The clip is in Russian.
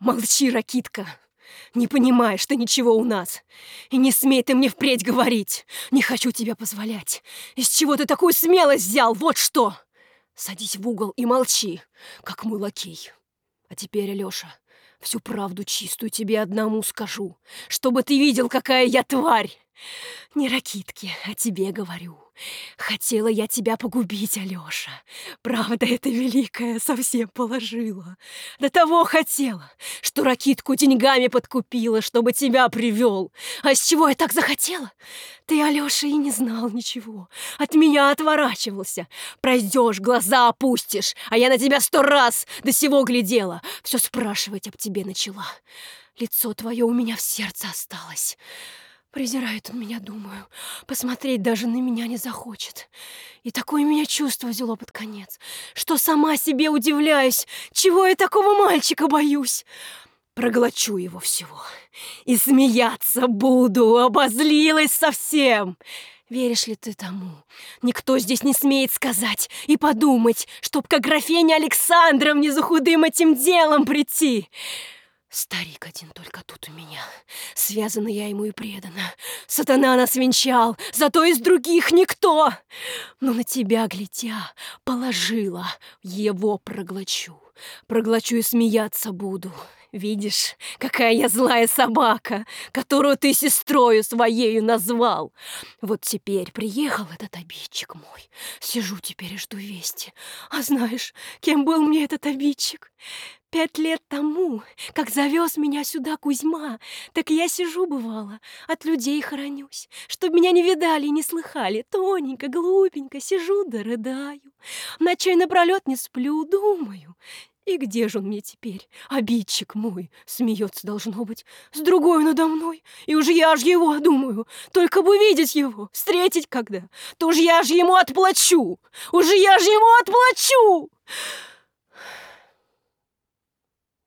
Молчи, Ракитка. Не понимаешь ты ничего у нас. И не смей ты мне впредь говорить. Не хочу тебя позволять. Из чего ты такую смелость взял? Вот что! Садись в угол и молчи, как мой лакей. А теперь, Алёша, всю правду чистую тебе одному скажу, чтобы ты видел, какая я тварь. Не Ракитке, а тебе говорю. Хотела я тебя погубить, Алёша. Правда, эта великая совсем положила. До того хотела, что Ракитку деньгами подкупила, чтобы тебя привел. А с чего я так захотела? Ты, Алёша, и не знал ничего. От меня отворачивался. Пройдешь, глаза опустишь, а я на тебя 100 раз до сего глядела. Все спрашивать об тебе начала. Лицо твое у меня в сердце осталось. Презирает он меня, думаю. Посмотреть даже на меня не захочет. И такое меня чувство взяло под конец, что сама себе удивляюсь, чего я такого мальчика боюсь. Проглочу его всего. И смеяться буду, обозлилась совсем. Веришь ли ты тому? Никто здесь не смеет сказать и подумать, чтоб к Аграфене Александровне за худым этим делом прийти. Старик один только тут у меня. Связана я ему и предана. Сатана нас венчал, зато из других никто. Но на тебя, глядя, положила, его проглочу. Проглочу и смеяться буду. Видишь, какая я злая собака, которую ты сестрою своею назвал. Вот теперь приехал этот обидчик мой. Сижу теперь и жду вести. А знаешь, кем был мне этот обидчик? 5 лет тому, как завез меня сюда Кузьма, так я сижу, бывало, от людей хоронюсь, чтоб меня не видали и не слыхали. Тоненько, глупенько сижу да рыдаю. Ночей напролет не сплю, думаю. И где же он мне теперь, обидчик мой? Смеется, должно быть, с другой надо мной. И уж я ж его, думаю, только бы видеть его, встретить когда, то уж я ж ему отплачу. Уж я ж ему отплачу.